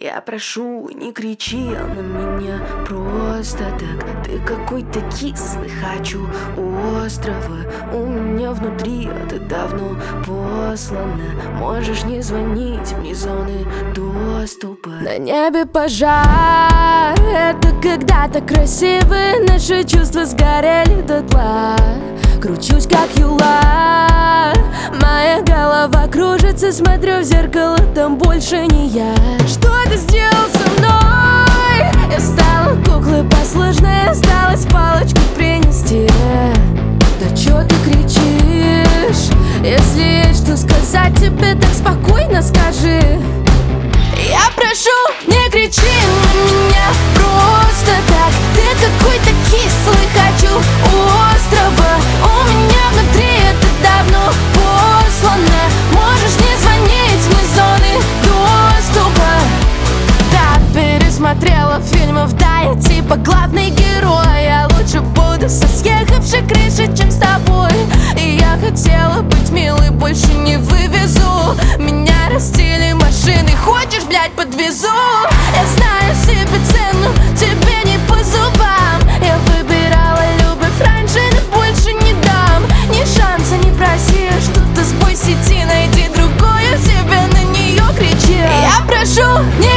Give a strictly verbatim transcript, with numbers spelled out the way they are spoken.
Я прошу, не кричи на меня просто так. Ты какой-то кислый, хочу острова. У меня внутри, а ты давно послана. Можешь не звонить, вне зоны доступа. На небе пожар, это когда-то красивые наши чувства сгорели дотла. Кручусь как юла, моя голова кружится, смотрю в зеркало, там больше не я. Что ты сделал со мной? Я стала куклой послушной, осталось палочку принести. Да чё ты кричишь? Если есть что сказать тебе, так спокойно скажи. Я прошу, не кричи на меня просто так. Ты какой-то кислый, хочу острова. У меня внутри это давно послано. Можешь не звонить, вне зоны доступа. Да, пересмотрела фильмов, да, я типа главный герой. Я лучше буду со съехавшей крыши, чем с тобой. И я хотела быть милой, больше не вывезу. Меня растили машины, хочешь, блядь, подвезу. Я знаю себе цену, тебе не по зубам. Я выбирала любовь раньше, но больше не дам. Ни шанса не проси, что-то сбой сети, найди другую, тебе на нее кричи. Я прошу, не